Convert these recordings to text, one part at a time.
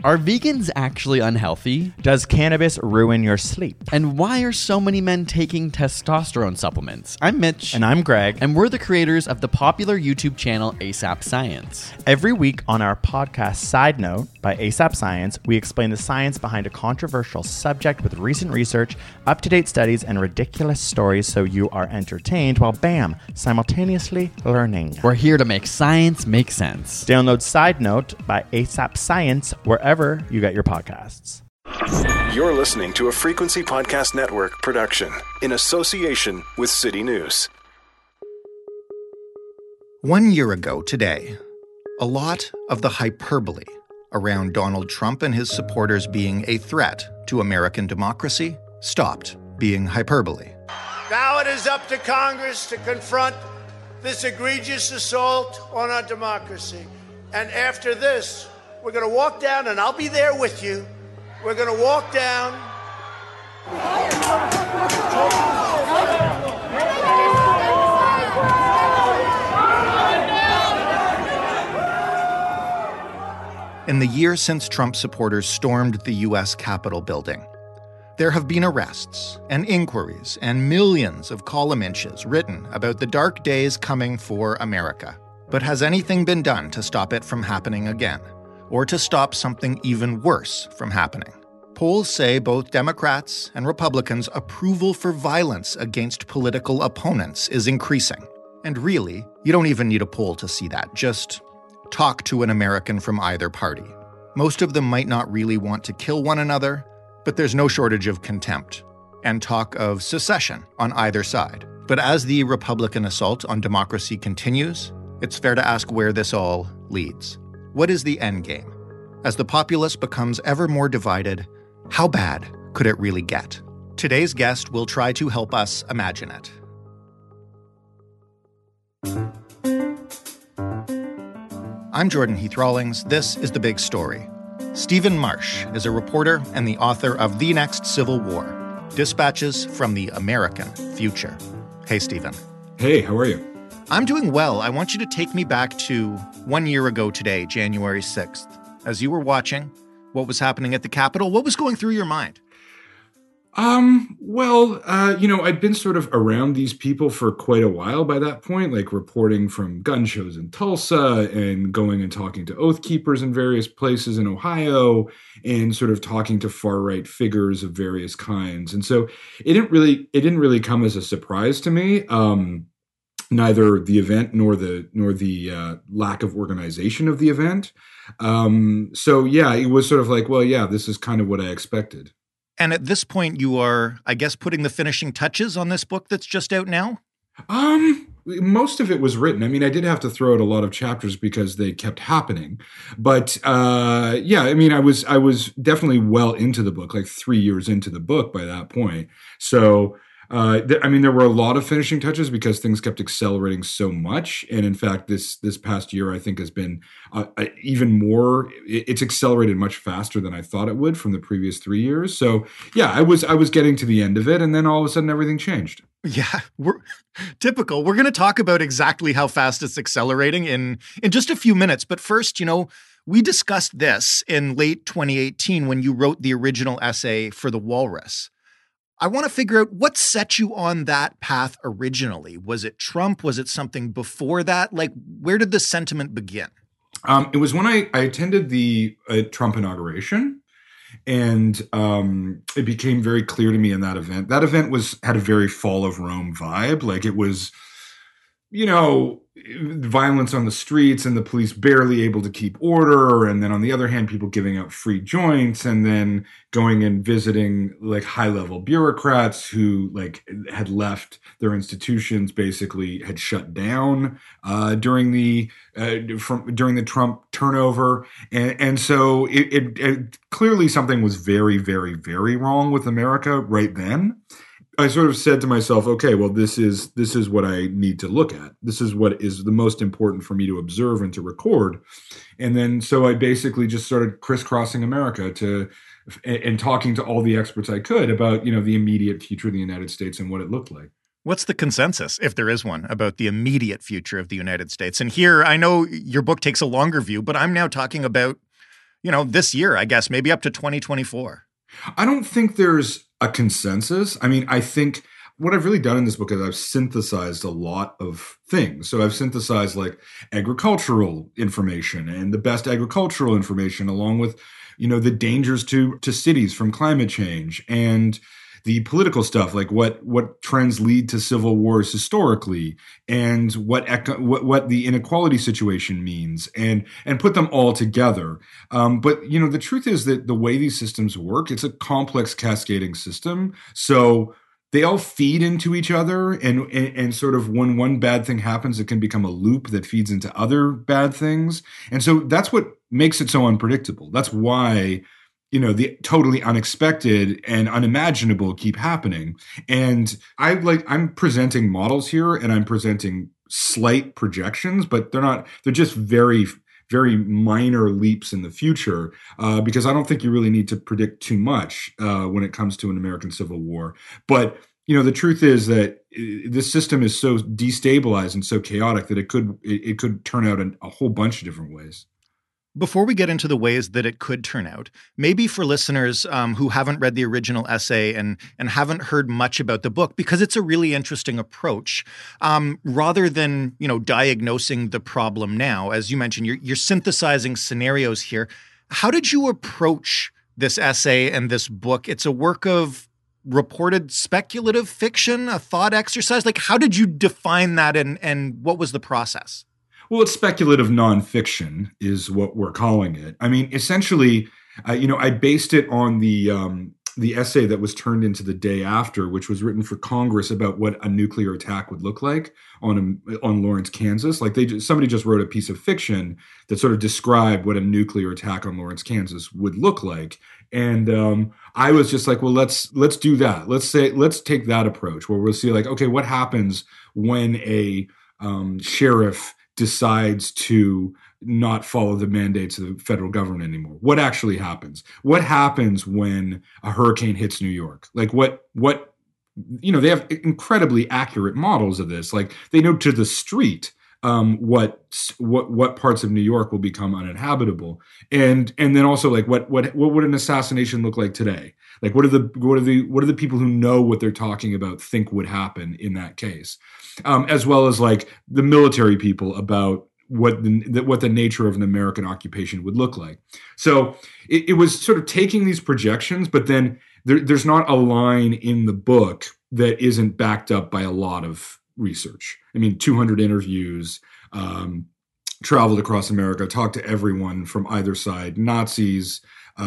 Are vegans actually unhealthy? Does cannabis ruin your sleep? And why are so many men taking testosterone supplements? I'm Mitch. And I'm Greg. And we're the creators of the popular YouTube channel ASAP Science. Every week on our podcast Side Note by ASAP Science, we explain the science behind a controversial subject with recent research, up-to-date studies, and ridiculous stories so you are entertained while, bam, simultaneously learning. We're here to make science make sense. Download Side Note by ASAP Science wherever you get your podcasts. You're listening to a Frequency Podcast Network production in association with City News. 1 year ago today, a lot of the hyperbole around Donald Trump and his supporters being a threat to American democracy stopped being hyperbole. Now it is up to Congress to confront this egregious assault on our democracy. And after this, we're going to walk down, and I'll be there with you. We're going to walk down. In the year since Trump supporters stormed the U.S. Capitol building, there have been arrests and inquiries and millions of column inches written about the dark days coming for America. But has anything been done to stop it from happening again? Or to stop something even worse from happening? Polls say both Democrats and Republicans' approval for violence against political opponents is increasing. And really, you don't even need a poll to see that. Just talk to an American from either party. Most of them might not really want to kill one another, but there's no shortage of contempt and talk of secession on either side. But as the Republican assault on democracy continues, it's fair to ask where this all leads. What is the end game? As the populace becomes ever more divided, how bad could it really get? Today's guest will try to help us imagine it. I'm Jordan Heath Rawlings. This is The Big Story. Stephen Marsh is a reporter and the author of The Next Civil War, Dispatches from the American Future. Hey, Stephen. Hey, how are you? I'm doing well. I want you to take me back to 1 year ago today, January 6th. As you were watching what was happening at the Capitol, what was going through your mind? I'd been sort of around these people for quite a while by that point, like reporting from gun shows in Tulsa and going and talking to Oath Keepers in various places in Ohio and sort of talking to far-right figures of various kinds. And so it didn't really come as a surprise to me. Neither the event nor the lack of organization of the event. It was sort of like, this is kind of what I expected. And at this point, you are, I guess, putting the finishing touches on this book that's just out now? Most of it was written. I mean, I did have to throw out a lot of chapters because they kept happening. But I was definitely well into the book, like 3 years into the book by that point. So there were a lot of finishing touches because things kept accelerating so much. And in fact, this past year, I think, has been even more. It's accelerated much faster than I thought it would from the previous 3 years. So, yeah, I was getting to the end of it. And then all of a sudden, everything changed. Yeah, we're typical. We're going to talk about exactly how fast it's accelerating in just a few minutes. But first, we discussed this in late 2018 when you wrote the original essay for The Walrus. I want to figure out what set you on that path originally. Was it Trump? Was it something before that? Like, where did the sentiment begin? It was when I attended the Trump inauguration, and it became very clear to me in that event. That event had a very Fall of Rome vibe. Like, it was, violence on the streets and the police barely able to keep order. And then on the other hand, people giving out free joints and then going and visiting like high level bureaucrats who like had left their institutions, basically had shut down during the Trump turnover. And so it clearly something was very, very, very wrong with America right then. I sort of said to myself, okay, well, this is what I need to look at. This is what is the most important for me to observe and to record. And then so I basically just started crisscrossing America and talking to all the experts I could about, the immediate future of the United States and what it looked like. What's the consensus, if there is one, about the immediate future of the United States? And here, I know your book takes a longer view, but I'm now talking about, this year, I guess, maybe up to 2024? I don't think there's a consensus. I mean, I think what I've really done in this book is I've synthesized a lot of things. So I've synthesized like agricultural information and the best agricultural information, along with, the dangers to cities from climate change, and the political stuff, like what trends lead to civil wars historically, and what the inequality situation means, and put them all together. But the truth is that the way these systems work, it's a complex cascading system. So they all feed into each other, and sort of when one bad thing happens, it can become a loop that feeds into other bad things. And so that's what makes it so unpredictable. That's why the totally unexpected and unimaginable keep happening. And I'm presenting models here, and I'm presenting slight projections, but they're just very, very minor leaps in the future, because I don't think you really need to predict too much when it comes to an American Civil War. But the truth is that this system is so destabilized and so chaotic that it could turn out in a whole bunch of different ways. Before we get into the ways that it could turn out, maybe for listeners who haven't read the original essay and haven't heard much about the book, because it's a really interesting approach, rather than diagnosing the problem now, as you mentioned, you're synthesizing scenarios here. How did you approach this essay and this book? It's a work of reported speculative fiction, a thought exercise. Like, how did you define that, and what was the process? Well, it's speculative nonfiction is what we're calling it. I mean, essentially, I based it on the essay that was turned into The Day After, which was written for Congress about what a nuclear attack would look like on Lawrence, Kansas. Like somebody just wrote a piece of fiction that sort of described what a nuclear attack on Lawrence, Kansas would look like. And I was just like, well, let's do that. Let's take that approach where we'll see like, okay, what happens when a sheriff decides to not follow the mandates of the federal government anymore? What actually happens? What happens when a hurricane hits New York? Like what they have incredibly accurate models of this. Like they know to the street what parts of New York will become uninhabitable, and then also like what would an assassination look like today? Like what do the people who know what they're talking about think would happen in that case, as well as like the military people about what the nature of an American occupation would look like. So it was sort of taking these projections, but then there's not a line in the book that isn't backed up by a lot of research. I mean, 200 interviews, traveled across America, talked to everyone from either side, Nazis,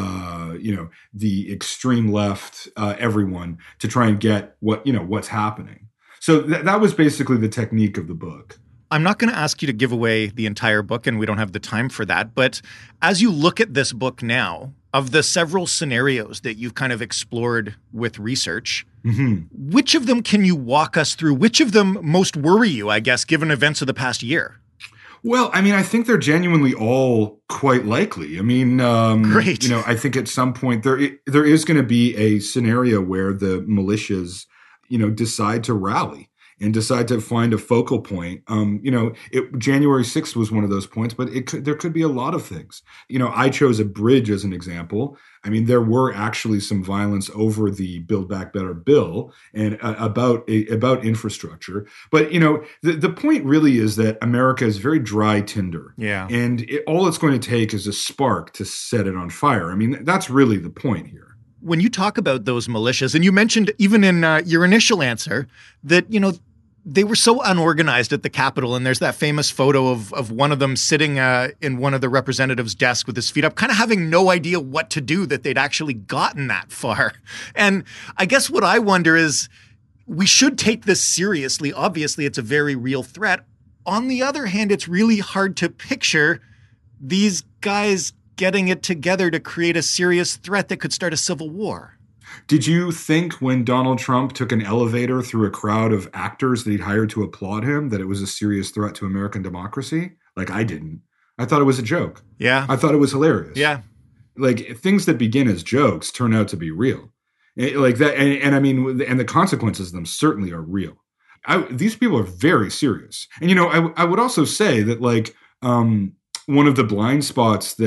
the extreme left, everyone, to try and get what's happening. So that was basically the technique of the book. I'm not going to ask you to give away the entire book, and we don't have the time for that. But as you look at this book now, of the several scenarios that you've kind of explored with research, which of them can you walk us through? Which of them most worry you, I guess, given events of the past year? Well, I mean, I think they're genuinely all quite likely. I mean, great. I think at some point there is going to be a scenario where the militias, decide to rally and decide to find a focal point. January 6th was one of those points, but there could be a lot of things. I chose a bridge as an example. I mean, there were actually some violence over the Build Back Better bill and about infrastructure. But, the point really is that America is very dry tinder. Yeah. And all it's going to take is a spark to set it on fire. I mean, that's really the point here. When you talk about those militias, and you mentioned even in your initial answer that, they were so unorganized at the Capitol, and there's that famous photo of one of them sitting in one of the representatives' desk with his feet up, kind of having no idea what to do, that they'd actually gotten that far. And I guess what I wonder is, we should take this seriously. Obviously, it's a very real threat. On the other hand, it's really hard to picture these guys getting it together to create a serious threat that could start a civil war. Did you think when Donald Trump took an elevator through a crowd of actors that he'd hired to applaud him that it was a serious threat to American democracy? Like, I didn't. I thought it was a joke. Yeah. I thought it was hilarious. Yeah. Like, things that begin as jokes turn out to be real. Like that, and I mean, and the consequences of them certainly are real. These people are very serious. And, I would also say that, like, one of the blind spots that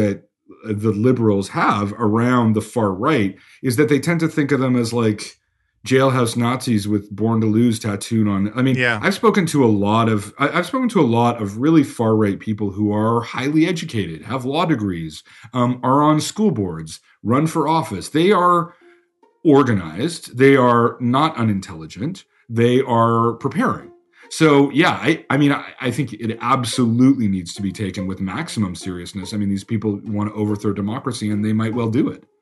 the liberals have around the far right is that they tend to think of them as like jailhouse Nazis with "Born to Lose" tattooed on. I mean, Yeah. I've spoken to a lot of really far right people who are highly educated, have law degrees, are on school boards, run for office. They are organized. They are not unintelligent. They are preparing. So yeah, I think it absolutely needs to be taken with maximum seriousness. I mean, these people want to overthrow democracy, and they might well do it.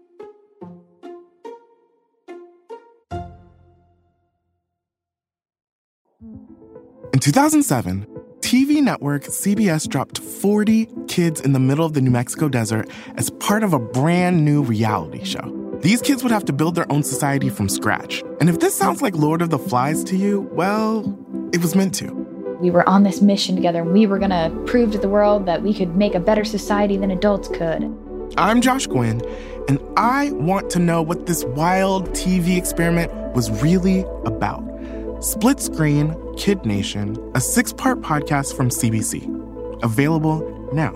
In 2007, TV network CBS dropped 40 kids in the middle of the New Mexico desert as part of a brand new reality show. These kids would have to build their own society from scratch. And if this sounds like Lord of the Flies to you, well, it was meant to. We were on this mission together, and we were going to prove to the world that we could make a better society than adults could. I'm Josh Gwynn, and I want to know what this wild TV experiment was really about. Split Screen, Kid Nation, a 6-part podcast from CBC. Available now.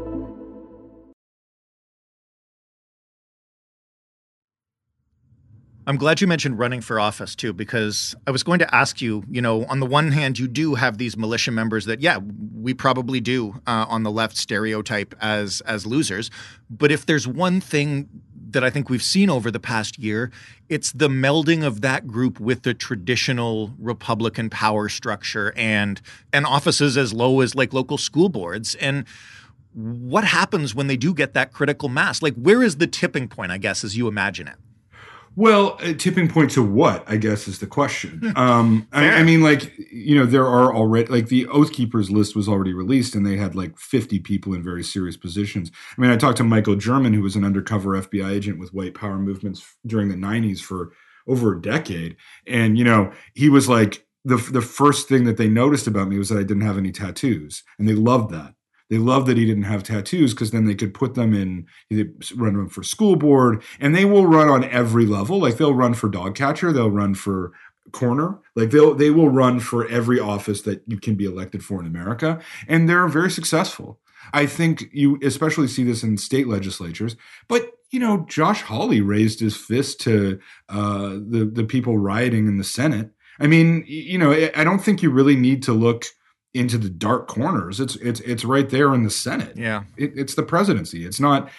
I'm glad you mentioned running for office, too, because I was going to ask you, on the one hand, you do have these militia members that, yeah, we probably do on the left stereotype as losers. But if there's one thing that I think we've seen over the past year, it's the melding of that group with the traditional Republican power structure and offices as low as like local school boards. And what happens when they do get that critical mass? Like, where is the tipping point, I guess, as you imagine it? Well, a tipping point to what, I guess, is the question. I mean, like, there are already, like, the Oath Keepers list was already released, and they had like 50 people in very serious positions. I mean, I talked to Michael German, who was an undercover FBI agent with white power movements during the 90s for over a decade. And, he was like, the first thing that they noticed about me was that I didn't have any tattoos. And they loved that. They loved that he didn't have tattoos because then they could put them in, they run them for school board, and they will run on every level. Like they'll run for dog catcher, they'll run for corner, like they will run for every office that you can be elected for in America, and they're very successful. I think you especially see this in state legislatures, but Josh Hawley raised his fist to the people rioting in the Senate. I mean, I don't think you really need to look into the dark corners. It's right there in the Senate. Yeah. It's the presidency. It's not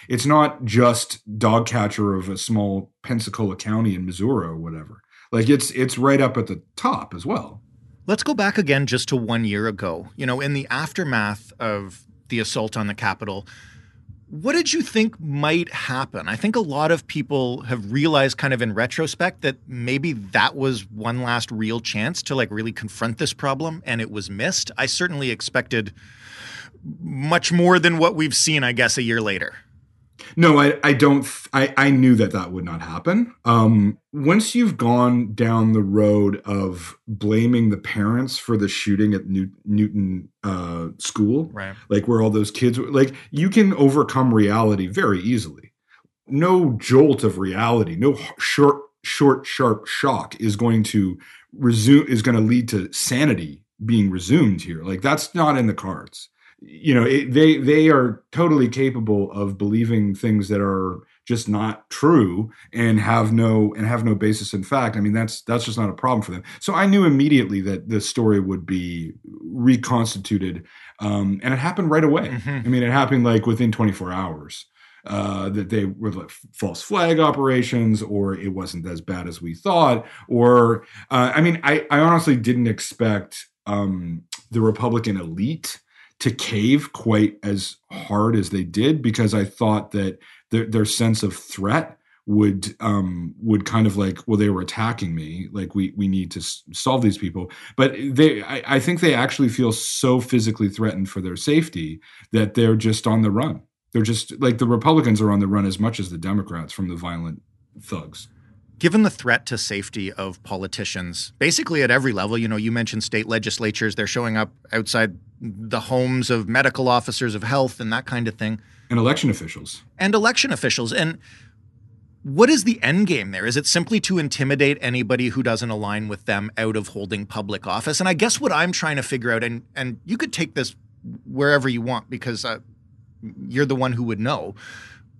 just dog catcher of a small Pensacola County in Missouri or whatever. Like it's right up at the top as well. Let's go back again just to 1 year ago. In the aftermath of the assault on the Capitol, what did you think might happen? I think a lot of people have realized kind of in retrospect that maybe that was one last real chance to like really confront this problem, and it was missed. I certainly expected much more than what we've seen, I guess, a year later. No, I don't. I knew that would not happen. Once you've gone down the road of blaming the parents for the shooting at Newton School, right, like where all those kids were, like you can overcome reality very easily. No jolt of reality, no short, sharp shock is going to lead to sanity being resumed here. Like that's not in the cards. They are totally capable of believing things that are just not true and have no basis in fact. I mean, that's just not a problem for them. So I knew immediately that the story would be reconstituted, and it happened right away. Mm-hmm. I mean, it happened like within 24 hours. That they were like false flag operations, or it wasn't as bad as we thought, or I honestly didn't expect the Republican elite to cave quite as hard as they did, because I thought that their sense of threat would kind of like, well, they were attacking me, like we need to solve these people. But I think they actually feel so physically threatened for their safety that they're just on the run. They're just like the Republicans are on the run as much as the Democrats from the violent thugs. Given the threat to safety of politicians, basically at every level, you mentioned state legislatures, they're showing up outside the homes of medical officers of health and that kind of thing. And election officials. And what is the end game there? Is it simply to intimidate anybody who doesn't align with them out of holding public office? And I guess what I'm trying to figure out, and you could take this wherever you want because you're the one who would know,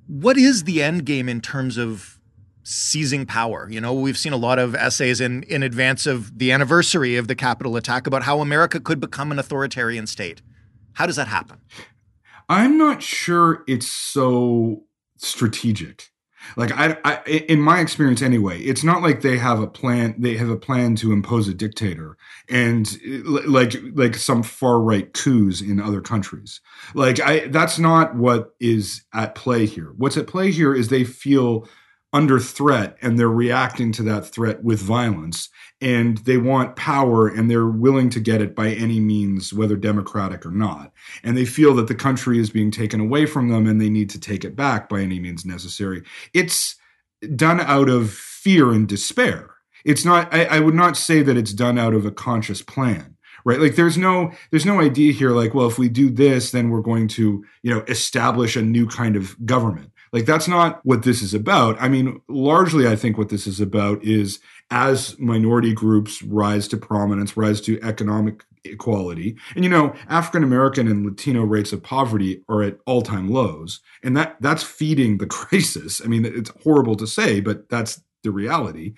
What is the end game in terms of seizing power? You know, we've seen a lot of essays in advance of the anniversary of the Capitol attack about how America could become an authoritarian state. How does that happen? I'm not sure it's so strategic. Like I, in my experience anyway, it's not like they have a plan. They have a plan to impose a dictator and like some far right coups in other countries. That's not what is at play here. What's at play here is they feel under threat and they're reacting to that threat with violence, and they want power and they're willing to get it by any means, whether democratic or not. And they feel that the country is being taken away from them and they need to take it back by any means necessary. It's done out of fear and despair. It's not, I would not say that it's done out of a conscious plan. Right. Like there's no idea here like, well, if we do this, then we're going to, establish a new kind of government. Like that's not what this is about. I mean, largely, I think what this is about is as minority groups rise to prominence, rise to economic equality, and African American and Latino rates of poverty are at all-time lows, and that's feeding the crisis. I mean, it's horrible to say, but that's the reality.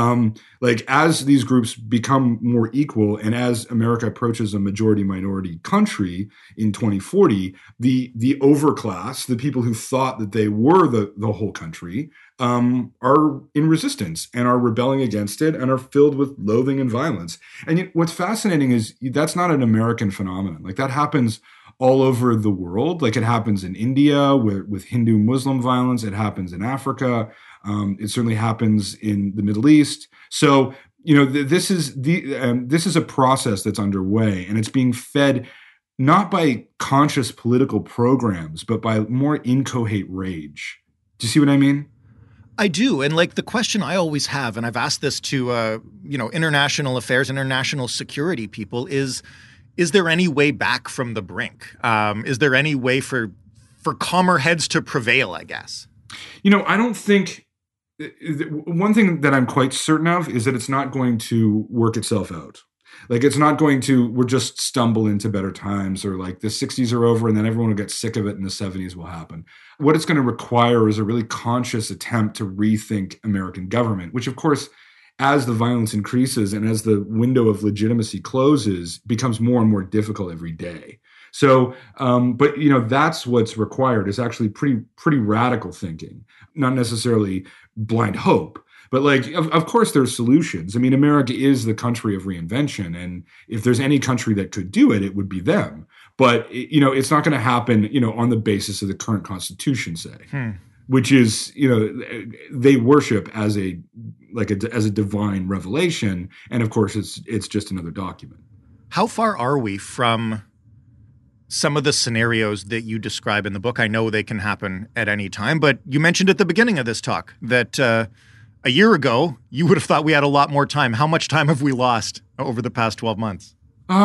As these groups become more equal and as America approaches a majority minority country in 2040, the overclass, the people who thought that they were the whole country, are in resistance and are rebelling against it and are filled with loathing and violence. And yet what's fascinating is that's not an American phenomenon. Like that happens all over the world. Like it happens in India with Hindu-Muslim violence. It happens in Africa. It certainly happens in the Middle East. So, this is a process that's underway, and it's being fed not by conscious political programs, but by more inchoate rage. Do you see what I mean? I do. And the question I always have, and I've asked this to, international affairs, international security people is there any way back from the brink? Is there any way for calmer heads to prevail, I guess? I don't think one thing that I'm quite certain of is that it's not going to work itself out. Like it's not going to, we'll just stumble into better times, or like the 60s are over and then everyone will get sick of it and the 70s will happen. What it's going to require is a really conscious attempt to rethink American government, which of course, as the violence increases and as the window of legitimacy closes, becomes more and more difficult every day. So, but that's what's required is actually pretty radical thinking, not necessarily blind hope, but of course there's solutions. I mean, America is the country of reinvention, and if there's any country that could do it, it would be them. But it's not going to happen, on the basis of the current Constitution, say, which is, they worship as a divine revelation, and of course it's just another document. How far are we from some of the scenarios that you describe in the book? I know they can happen at any time, but you mentioned at the beginning of this talk that a year ago, you would have thought we had a lot more time. How much time have we lost over the past 12 months?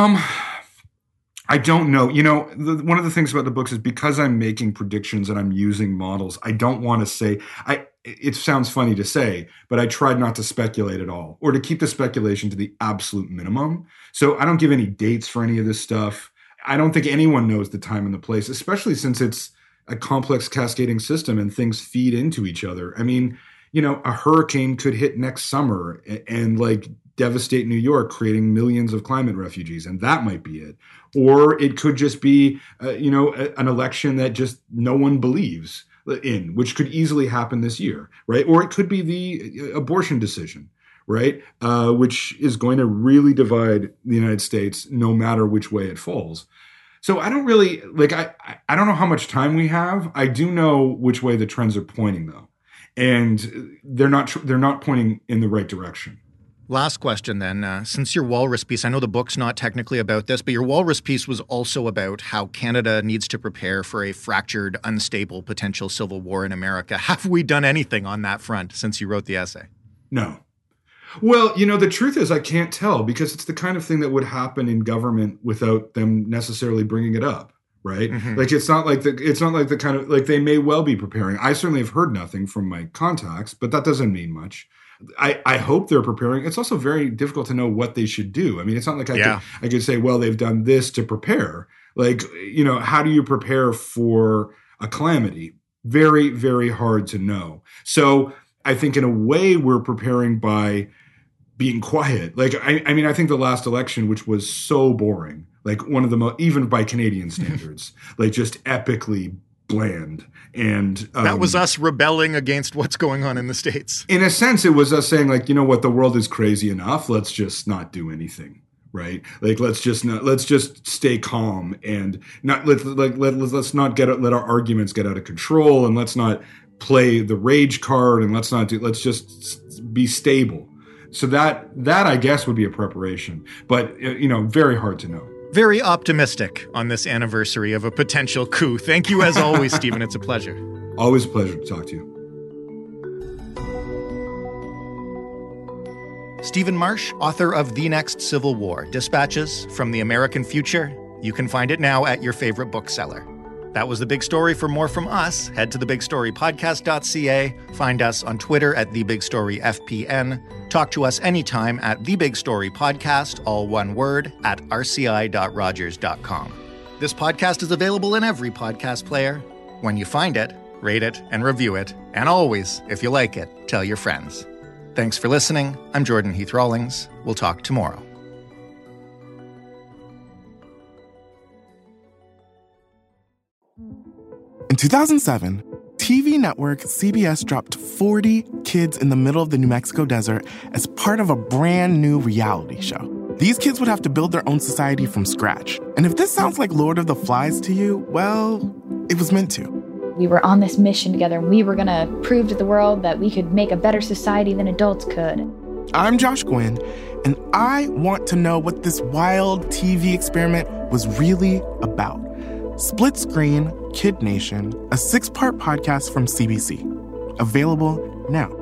I don't know. One of the things about the books is because I'm making predictions and I'm using models, I don't want to say, it sounds funny to say, but I tried not to speculate at all or to keep the speculation to the absolute minimum. So I don't give any dates for any of this stuff. I don't think anyone knows the time and the place, especially since it's a complex cascading system and things feed into each other. I mean, a hurricane could hit next summer and devastate New York, creating millions of climate refugees, and that might be it. Or it could just be, an election that just no one believes in, which could easily happen this year, right? Or it could be the abortion decision, right? Which is going to really divide the United States no matter which way it falls. So I don't really, I don't know how much time we have. I do know which way the trends are pointing, though. And they're not pointing in the right direction. Last question then. Since your Walrus piece, I know the book's not technically about this, but your Walrus piece was also about how Canada needs to prepare for a fractured, unstable potential civil war in America. Have we done anything on that front since you wrote the essay? No. Well, the truth is I can't tell, because it's the kind of thing that would happen in government without them necessarily bringing it up. Right. Mm-hmm. It's not like the kind of they may well be preparing. I certainly have heard nothing from my contacts, but that doesn't mean much. I hope they're preparing. It's also very difficult to know what they should do. I mean, it's not like I could say, well, they've done this to prepare. How do you prepare for a calamity? very, very hard to know. So I think in a way we're preparing by being quiet. Like, I mean, I think the last election, which was so boring, like one of the most, even by Canadian standards, like just epically bland. And that was us rebelling against what's going on in the States. In a sense, it was us saying, like, you know what, the world is crazy enough. Let's just not do anything. Right? Like, let's just stay calm and not let's not let our arguments get out of control, and let's not play the rage card, and let's just be stable. So that I guess would be a preparation, but very hard to know. Very optimistic on this anniversary of a potential coup. Thank you as always, Stephen. It's a pleasure. Always a pleasure to talk to you. Stephen Marsh, author of The Next Civil War, Dispatches from the American Future. You can find it now at your favorite bookseller. That was The Big Story. For more from us, head to thebigstorypodcast.ca. Find us on Twitter at TheBigStoryFPN. Talk to us anytime at The Big Story Podcast, all one word, at rci.rogers.com. This podcast is available in every podcast player. When you find it, rate it and review it. And always, if you like it, tell your friends. Thanks for listening. I'm Jordan Heath Rawlings. We'll talk tomorrow. In 2007, TV network CBS dropped 40 kids in the middle of the New Mexico desert as part of a brand new reality show. These kids would have to build their own society from scratch. And if this sounds like Lord of the Flies to you, well, it was meant to. We were on this mission together, and we were going to prove to the world that we could make a better society than adults could. I'm Josh Gwynn, and I want to know what this wild TV experiment was really about. Split Screen, Kid Nation, a 6-part podcast from CBC. Available now.